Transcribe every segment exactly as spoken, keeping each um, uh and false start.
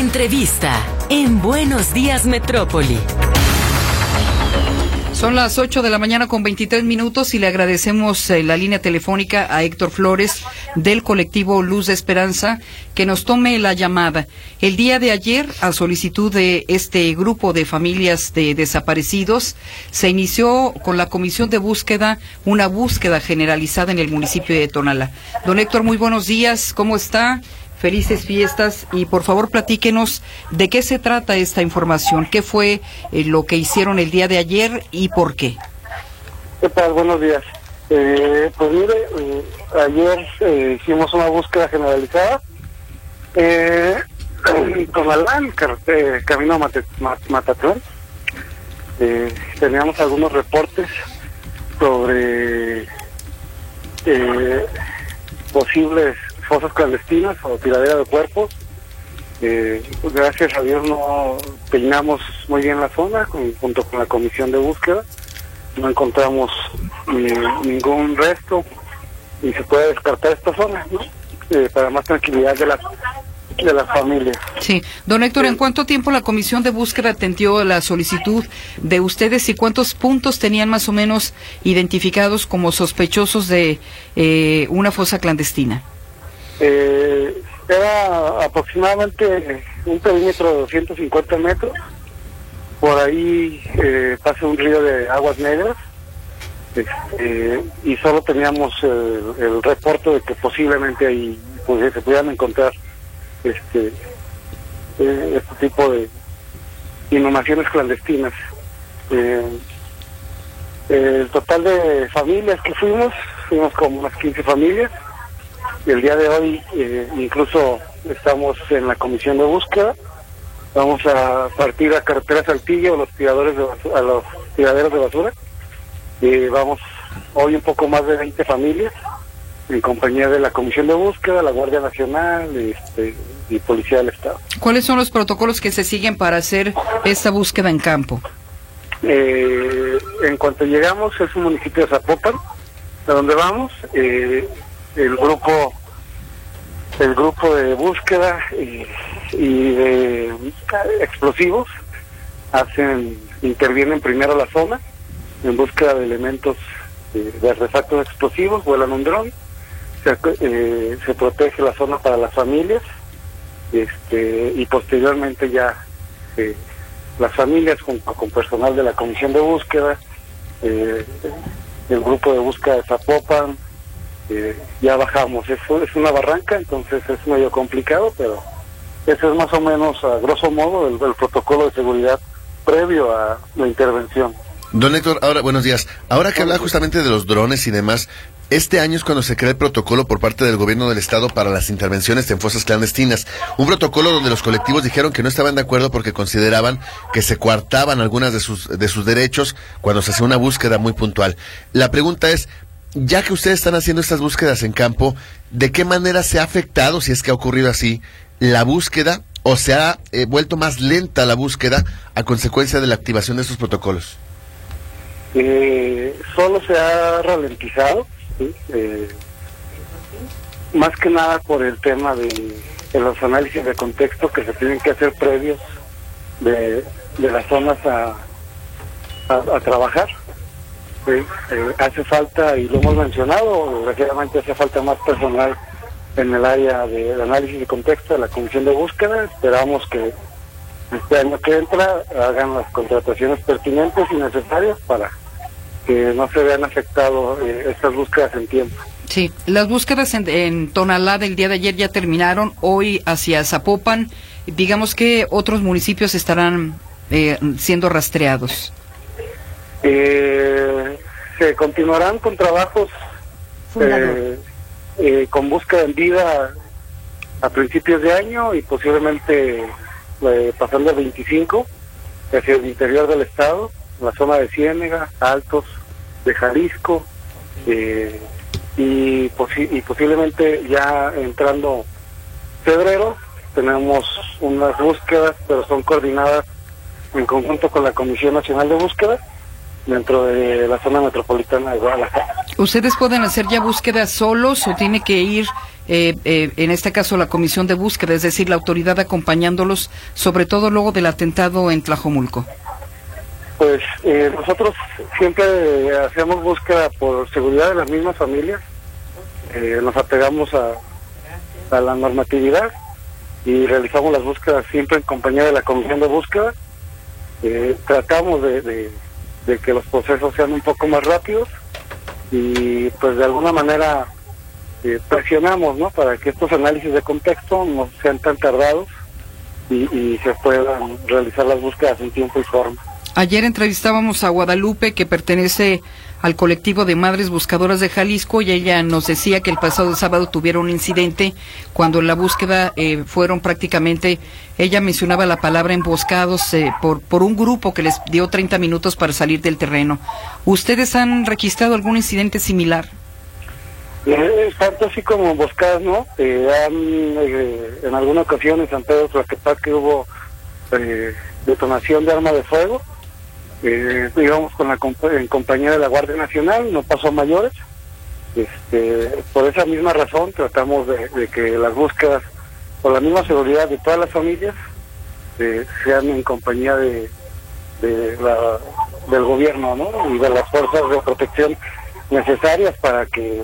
Entrevista en Buenos Días Metrópoli. Son las ocho de la mañana con veintitrés minutos y le agradecemos eh, la línea telefónica a Héctor Flores del colectivo Luz de Esperanza que nos tome la llamada. El día de ayer, a solicitud de este grupo de familias de desaparecidos, se inició con la comisión de búsqueda una búsqueda generalizada en el municipio de Tonalá. Don Héctor, muy buenos días, ¿cómo está? Felices fiestas y por favor platíquenos de qué se trata esta información, qué fue eh, lo que hicieron el día de ayer y por qué. ¿Qué tal? Buenos días. Eh, pues mire, eh, ayer eh, hicimos una búsqueda generalizada eh, con Alán, eh, camino a Mate, Matatlán. Eh, teníamos algunos reportes sobre eh, posibles fosas clandestinas o tiradera de cuerpos. Eh, pues gracias a Dios no peinamos muy bien la zona con, junto con la comisión de búsqueda. No encontramos ni, ningún resto y se puede descartar esta zona, ¿no? Eh, para más tranquilidad de la de la familia. Sí, don Héctor, ¿en cuánto tiempo la comisión de búsqueda atendió la solicitud de ustedes y cuántos puntos tenían más o menos identificados como sospechosos de eh, una fosa clandestina? Eh, era aproximadamente un perímetro de doscientos cincuenta metros. Por ahí eh, pasa un río de aguas negras eh, y solo teníamos eh, el reporte de que posiblemente ahí pues, se pudieran encontrar este eh, este tipo de inhumaciones clandestinas. Eh, el total de familias que fuimos, fuimos como unas quince familias. El día de hoy eh, incluso estamos en la comisión de búsqueda. Vamos a partir a carretera Saltillo a los tiradores de basura, a los tiraderos de basura. Eh, vamos hoy un poco más de veinte familias en compañía de la comisión de búsqueda, la Guardia Nacional este, y Policía del Estado. ¿Cuáles son los protocolos que se siguen para hacer esta búsqueda en campo? Eh, en cuanto llegamos es un municipio de Zapopan, a donde vamos. Eh, el grupo el grupo de búsqueda y, y de explosivos hacen intervienen primero la zona en búsqueda de elementos eh, de artefactos explosivos, vuelan un dron, se, eh, se protege la zona para las familias este y posteriormente ya eh, las familias junto con personal de la comisión de búsqueda, eh, el grupo de búsqueda de Zapopan, Eh, ya bajamos. Eso es una barranca, entonces es medio complicado, pero eso es más o menos a grosso modo el, el protocolo de seguridad previo a la intervención. Don Héctor, ahora buenos días. Ahora que habla justamente de los drones y demás, este año es cuando se crea el protocolo por parte del gobierno del estado para las intervenciones en fosas clandestinas. Un protocolo donde los colectivos dijeron que no estaban de acuerdo porque consideraban que se coartaban algunas de sus de sus derechos cuando se hacía una búsqueda muy puntual. La pregunta es, ya que ustedes están haciendo estas búsquedas en campo, ¿de qué manera se ha afectado, si es que ha ocurrido así, la búsqueda o se ha eh, vuelto más lenta la búsqueda a consecuencia de la activación de estos protocolos? Eh, solo se ha ralentizado, ¿sí? eh, más que nada por el tema de, de los análisis de contexto que se tienen que hacer previos de, de las zonas a, a, a trabajar. Sí, eh, hace falta, y lo hemos mencionado, desgraciadamente hace falta más personal en el área de, de análisis de contexto de la comisión de búsqueda. Esperamos que este año que entra hagan las contrataciones pertinentes y necesarias para que no se vean afectados eh, estas búsquedas en tiempo. Sí, las búsquedas en, en Tonalá del día de ayer ya terminaron, hoy hacia Zapopan, digamos que otros municipios estarán eh, siendo rastreados. Eh, se continuarán con trabajos eh, eh, con búsqueda en vida a principios de año y posiblemente eh, pasando el veinticinco hacia el interior del estado, la zona de Ciénega, Altos, de Jalisco eh, y, posi y posiblemente ya entrando febrero tenemos unas búsquedas, pero son coordinadas en conjunto con la Comisión Nacional de Búsqueda dentro de la zona metropolitana de Guadalajara. ¿Ustedes pueden hacer ya búsquedas solos o tiene que ir eh, eh, en este caso la comisión de búsqueda, es decir, la autoridad acompañándolos, sobre todo luego del atentado en Tlajomulco? Pues eh, nosotros siempre eh, hacemos búsqueda por seguridad de las mismas familias, eh, nos apegamos a, a la normatividad y realizamos las búsquedas siempre en compañía de la comisión de búsqueda. Eh, tratamos de, de, de que los procesos sean un poco más rápidos y pues de alguna manera eh, presionamos, ¿no?, para que estos análisis de contexto no sean tan tardados y, y se puedan realizar las búsquedas en tiempo y forma. Ayer entrevistábamos a Guadalupe, que pertenece al colectivo de Madres Buscadoras de Jalisco, y ella nos decía que el pasado sábado tuvieron un incidente cuando en la búsqueda eh, fueron prácticamente, ella mencionaba la palabra emboscados eh, por, por un grupo que les dio treinta minutos para salir del terreno. ¿Ustedes han registrado algún incidente similar? Eh, tanto así como emboscadas, ¿no? Eh, han, eh, en alguna ocasión en San Pedro Tlaquepaque hubo eh, detonación de arma de fuego. Eh, íbamos con la en compañía de la Guardia Nacional, no pasó a mayores. Este, por esa misma razón tratamos de, de que las búsquedas, por la misma seguridad de todas las familias, eh, sean en compañía de, de la, del gobierno, ¿no?, y de las fuerzas de protección necesarias para que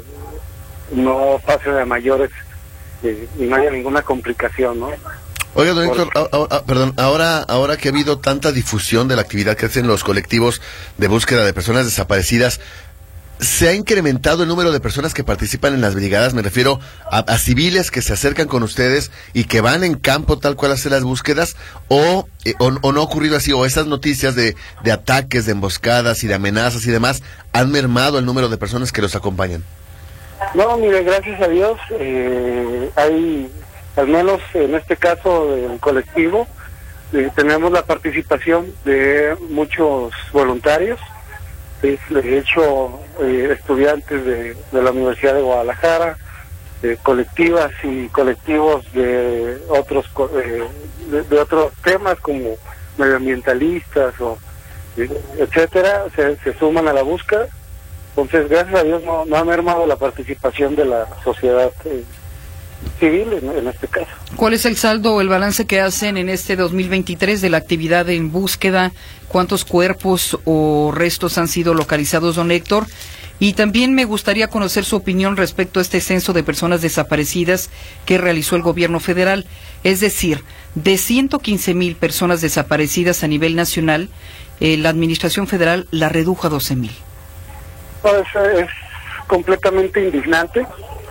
no pase a mayores eh, y no haya ninguna complicación, ¿no? Oiga, don Héctor, ah, ah, perdón, ahora, ahora que ha habido tanta difusión de la actividad que hacen los colectivos de búsqueda de personas desaparecidas, ¿se ha incrementado el número de personas que participan en las brigadas? Me refiero a, a civiles que se acercan con ustedes y que van en campo tal cual a hacer las búsquedas, o, eh, o, o no ha ocurrido así, o esas noticias de, de ataques, de emboscadas y de amenazas y demás, ¿han mermado el número de personas que los acompañan? No, mire, gracias a Dios, eh, hay... al menos en este caso del colectivo, eh, tenemos la participación de muchos voluntarios, eh, de hecho eh, estudiantes de, de la Universidad de Guadalajara, eh, colectivas y colectivos de otros eh, de, de otros temas como medioambientalistas o eh, etcétera, se, se suman a la búsqueda. Entonces, gracias a Dios no, no ha mermado la participación de la sociedad eh, civil en, en este caso. ¿Cuál es el saldo o el balance que hacen en este dos mil veintitrés de la actividad en búsqueda? ¿Cuántos cuerpos o restos han sido localizados, don Héctor? Y también me gustaría conocer su opinión respecto a este censo de personas desaparecidas que realizó el gobierno federal. Es decir, de ciento quince mil personas desaparecidas a nivel nacional, eh, la administración federal la redujo a doce mil. Pues es completamente indignante.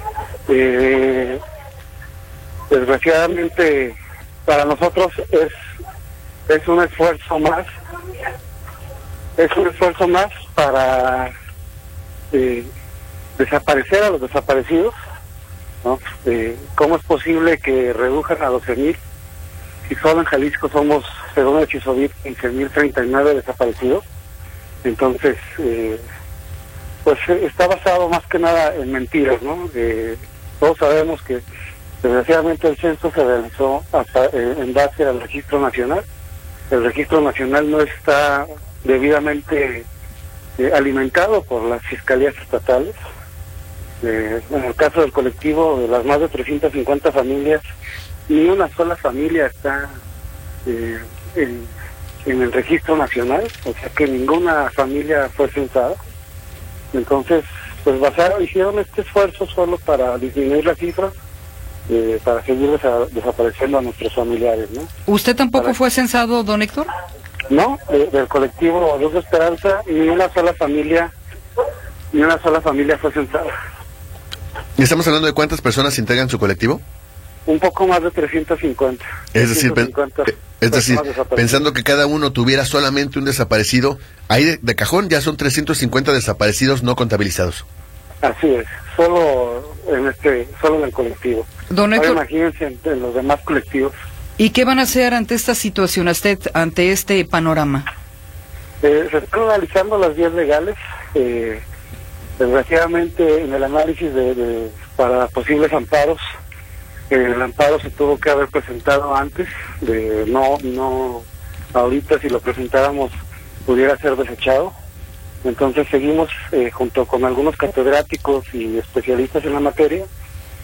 Eh, desgraciadamente para nosotros es es un esfuerzo más es un esfuerzo más para eh, desaparecer a los desaparecidos, ¿no? Eh, ¿cómo es posible que redujan a doce mil si solo en Jalisco somos, según el CISOBIT, quince mil treinta y nueve desaparecidos? Entonces eh, pues está basado más que nada en mentiras, ¿no? Eh, todos sabemos que desgraciadamente el censo se realizó hasta, eh, en base al registro nacional. El registro nacional no está debidamente eh, alimentado por las fiscalías estatales. Eh, en el caso del colectivo, de las más de trescientas cincuenta familias, ni una sola familia está eh, en, en el registro nacional, o sea que ninguna familia fue censada. Entonces, pues basaron, hicieron este esfuerzo solo para disminuir la cifra, eh, para seguir desa desapareciendo a nuestros familiares, ¿no? ¿Usted tampoco para... fue censado, don Héctor? No, de, del colectivo Luz de Esperanza, ni una sola familia, ni una sola familia fue censada. ¿Y estamos hablando de cuántas personas integran su colectivo? Un poco más de trescientas cincuenta. Es decir, pen, es decir pensando que cada uno tuviera solamente un desaparecido, ahí de, de cajón ya son trescientos cincuenta desaparecidos no contabilizados. Así es, solo en este, solo en el colectivo. Don Héctor, ahora imagínense en, en los demás colectivos. ¿Y qué van a hacer ante esta situación, ante este panorama? Eh, se están analizando las vías legales. Eh, desgraciadamente, en el análisis de, de para posibles amparos, el amparo se tuvo que haber presentado antes, de no, no, ahorita si lo presentáramos pudiera ser desechado. Entonces seguimos eh, junto con algunos catedráticos y especialistas en la materia,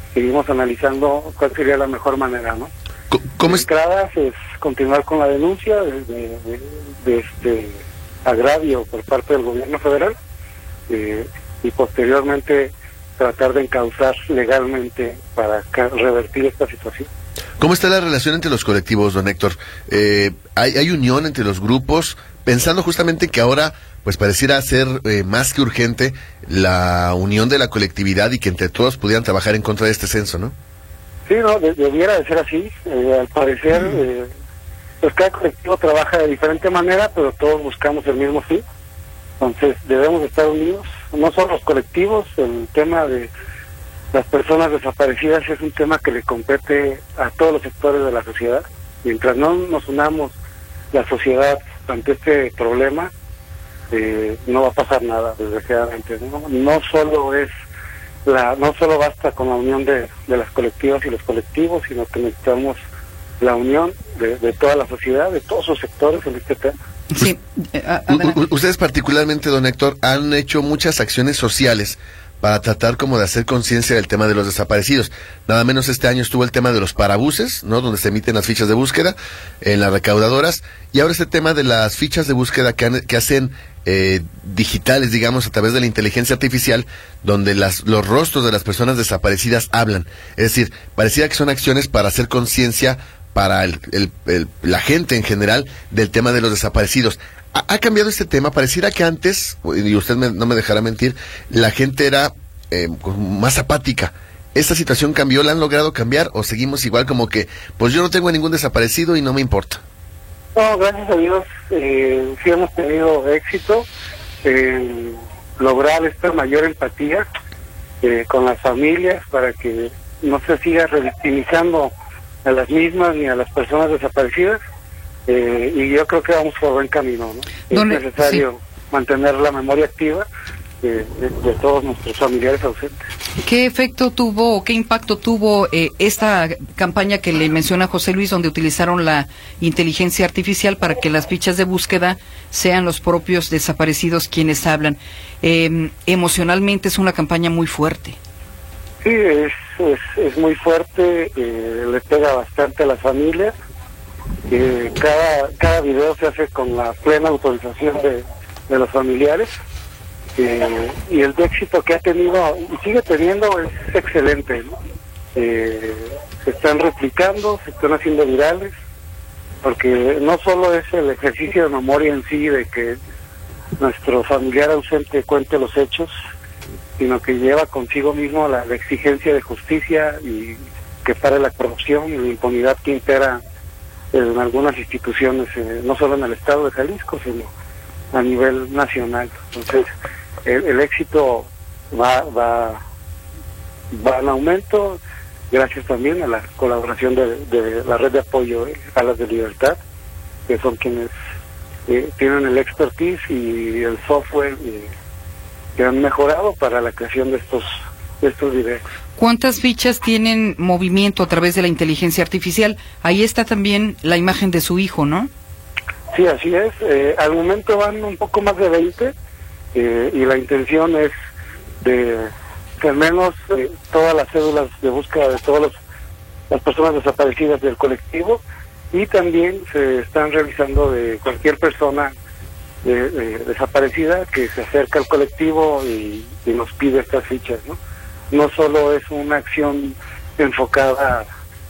seguimos analizando cuál sería la mejor manera, ¿no? ¿Cómo es? Entradas es continuar con la denuncia de, de, de, de este agravio por parte del gobierno federal eh, y posteriormente tratar de encauzar legalmente para revertir esta situación. ¿Cómo está la relación entre los colectivos, don Héctor? Eh, ¿hay, ¿Hay unión entre los grupos? Pensando justamente que ahora pues pareciera ser eh, más que urgente la unión de la colectividad y que entre todos pudieran trabajar en contra de este censo, ¿no? Sí, no, de, debiera de ser así. Eh, al parecer, eh, pues cada colectivo trabaja de diferente manera, pero todos buscamos el mismo fin. Entonces debemos estar unidos, no solo los colectivos. El tema de las personas desaparecidas es un tema que le compete a todos los sectores de la sociedad. Mientras no nos unamos la sociedad ante este problema, eh, no va a pasar nada, desgraciadamente. No, no solo es la, no solo basta con la unión de, de las colectivas y los colectivos, sino que necesitamos la unión de, de toda la sociedad, de todos sus sectores en este tema. Sí. U- ustedes particularmente, don Héctor, han hecho muchas acciones sociales para tratar como de hacer conciencia del tema de los desaparecidos. Nada menos este año estuvo el tema de los parabuses, ¿no? Donde se emiten las fichas de búsqueda en las recaudadoras, y ahora este tema de las fichas de búsqueda que, han, que hacen eh, digitales, digamos, a través de la inteligencia artificial, donde las, los rostros de las personas desaparecidas hablan. Es decir, parecía que son acciones para hacer conciencia para el, el, el, la gente en general del tema de los desaparecidos. ¿Ha, ha cambiado este tema? Pareciera que antes, y usted me, no me dejará mentir, la gente era eh, más apática. ¿Esta situación cambió? ¿La han logrado cambiar? ¿O seguimos igual como que, pues yo no tengo ningún desaparecido y no me importa? No, gracias a Dios, eh, sí hemos tenido éxito en lograr esta mayor empatía eh, con las familias para que no se siga revictimizando a las mismas ni a las personas desaparecidas, eh, y yo creo que vamos por buen camino, ¿no? ¿Dónde? Es necesario Sí. mantener la memoria activa de, de, de todos nuestros familiares ausentes. ¿Qué efecto tuvo o qué impacto tuvo eh, esta campaña que le menciona José Luis, donde utilizaron la inteligencia artificial para que las fichas de búsqueda sean los propios desaparecidos quienes hablan? Eh, emocionalmente es una campaña muy fuerte. Sí, es, es, es muy fuerte, eh, le pega bastante a las familias. Eh, cada, cada video se hace con la plena autorización de, de los familiares, eh, y el éxito que ha tenido y sigue teniendo es excelente, ¿no? Eh, se están replicando, se están haciendo virales, porque no solo es el ejercicio de memoria en sí de que nuestro familiar ausente cuente los hechos, sino que lleva consigo mismo la, la exigencia de justicia y que pare la corrupción y la impunidad que impera en algunas instituciones, eh, no solo en el estado de Jalisco, sino a nivel nacional. Entonces, el, el éxito va, va, va en aumento, gracias también a la colaboración de, de la red de apoyo eh, Alas de Libertad, que son quienes eh, tienen el expertise y el software eh, que han mejorado para la creación de estos, de estos videos. ¿Cuántas fichas tienen movimiento a través de la inteligencia artificial? Ahí está también la imagen de su hijo, ¿no? Sí, así es. Eh, al momento van un poco más de veinte, eh, y la intención es de que al menos eh, todas las cédulas de búsqueda de todas las personas desaparecidas del colectivo, y también se están realizando de cualquier persona de, de, desaparecida que se acerca al colectivo y, y nos pide estas fichas, ¿no? No solo es una acción enfocada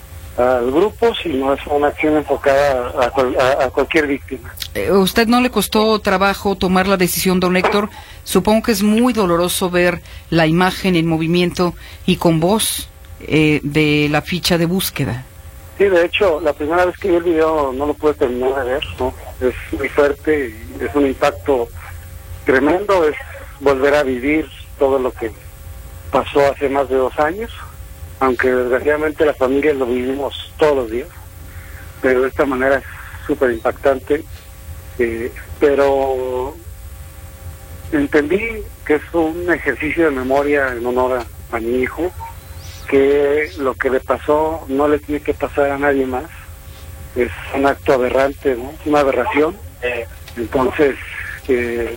al grupo, sino es una acción enfocada a, a, a cualquier víctima. Eh, ¿Usted no le costó trabajo tomar la decisión, don Héctor? Supongo que es muy doloroso ver la imagen en movimiento y con voz eh, de la ficha de búsqueda. Sí, de hecho, la primera vez que vi el video no lo pude terminar de ver, ¿no? Es muy fuerte y es un impacto tremendo, es volver a vivir todo lo que pasó hace más de dos años, aunque desgraciadamente las familias lo vivimos todos los días, pero de esta manera es súper impactante, eh, pero entendí que es un ejercicio de memoria en honor a, a mi hijo, que lo que le pasó no le tiene que pasar a nadie más, es un acto aberrante, ¿no? Una aberración, entonces eh,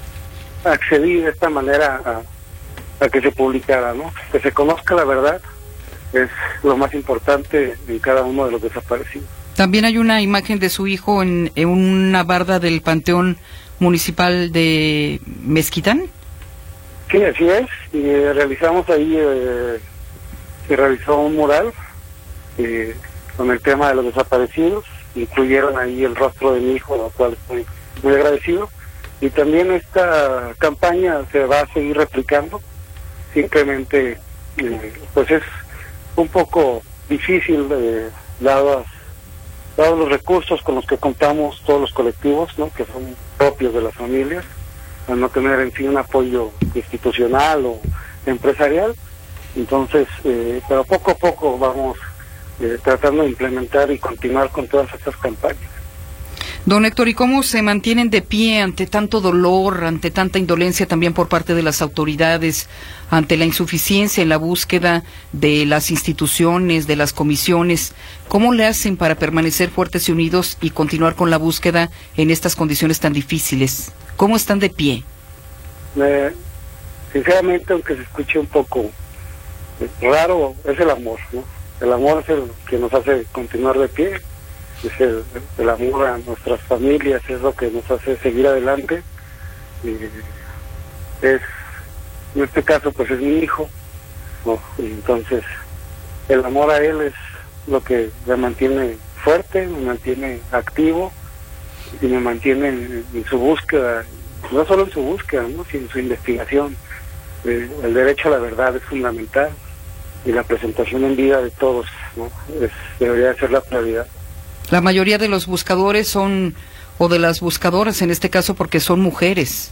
accedí de esta manera a a que se publicara, ¿no? Que se conozca la verdad es lo más importante en cada uno de los desaparecidos. También hay una imagen de su hijo en, en una barda del Panteón Municipal de Mezquitán. Sí, así es, y eh, realizamos ahí, eh, se realizó un mural eh, con el tema de los desaparecidos, incluyeron ahí el rostro de mi hijo, lo cual estoy muy agradecido, y también esta campaña se va a seguir replicando, simplemente eh, pues es un poco difícil, eh, dados, dados los recursos con los que contamos todos los colectivos, ¿no?, que son propios de las familias, al no tener en sí un apoyo institucional o empresarial. Entonces, eh, pero poco a poco vamos eh, tratando de implementar y continuar con todas estas campañas. Don Héctor, ¿y cómo se mantienen de pie ante tanto dolor, ante tanta indolencia también por parte de las autoridades, ante la insuficiencia en la búsqueda de las instituciones, de las comisiones? ¿Cómo le hacen para permanecer fuertes y unidos y continuar con la búsqueda en estas condiciones tan difíciles? ¿Cómo están de pie? Eh, sinceramente, aunque se escuche un poco raro, es el amor, ¿no? El amor es el que nos hace continuar de pie. Es el, el amor a nuestras familias, es lo que nos hace seguir adelante. Y es, en este caso, pues es mi hijo, ¿no? Y entonces el amor a él es lo que me mantiene fuerte, me mantiene activo y me mantiene en, en su búsqueda, no solo en su búsqueda, ¿no?, sino en su investigación. Eh, el derecho a la verdad es fundamental y la presentación en vida de todos, ¿no?, es, debería ser la prioridad. La mayoría de los buscadores son, o de las buscadoras en este caso, porque son mujeres.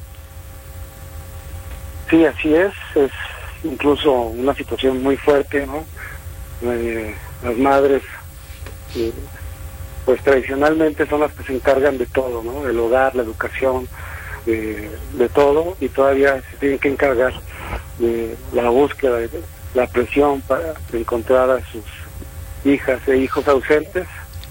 Sí, así es, es incluso una situación muy fuerte, ¿no? Eh, las madres, eh, pues tradicionalmente son las que se encargan de todo, ¿no? El hogar, la educación, eh, de todo, y todavía se tienen que encargar de la búsqueda, de la presión para encontrar a sus hijas e hijos ausentes.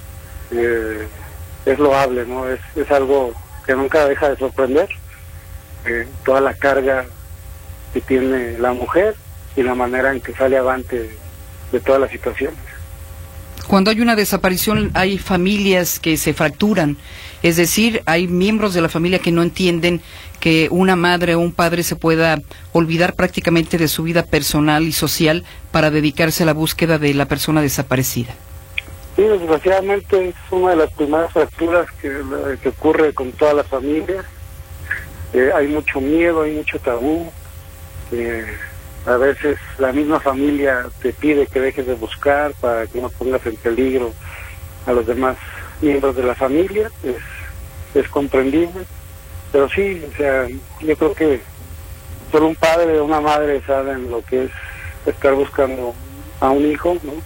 Eh, es loable, ¿no? Es, es algo que nunca deja de sorprender, eh, toda la carga que tiene la mujer y la manera en que sale avante de todas las situaciones. Cuando hay una desaparición hay familias que se fracturan, es decir, hay miembros de la familia que no entienden que una madre o un padre se pueda olvidar prácticamente de su vida personal y social para dedicarse a la búsqueda de la persona desaparecida. Sí, desgraciadamente es una de las primeras fracturas que, que ocurre con todas las familias. Eh, hay mucho miedo, hay mucho tabú. Eh, a veces la misma familia te pide que dejes de buscar para que no pongas en peligro a los demás miembros de la familia. Es, es comprendible. Pero sí, o sea, yo creo que solo un padre o una madre saben lo que es estar buscando a un hijo, ¿no?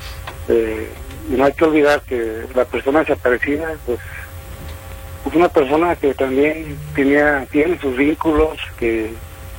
Eh, y no hay que olvidar que la persona desaparecida, pues, es una persona que también tenía, tiene sus vínculos, que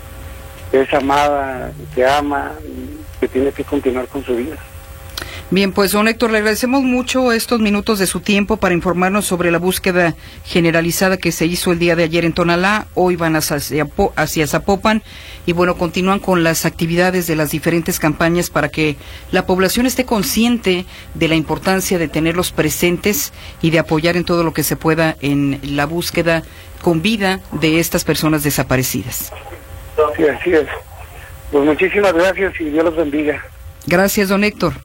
es amada, que ama, y que tiene que continuar con su vida. Bien, pues don Héctor, le agradecemos mucho estos minutos de su tiempo para informarnos sobre la búsqueda generalizada que se hizo el día de ayer en Tonalá. Hoy van hacia, hacia Zapopan y bueno, continúan con las actividades de las diferentes campañas para que la población esté consciente de la importancia de tenerlos presentes y de apoyar en todo lo que se pueda en la búsqueda con vida de estas personas desaparecidas. Sí, así es. Pues muchísimas gracias y Dios los bendiga. Gracias, don Héctor.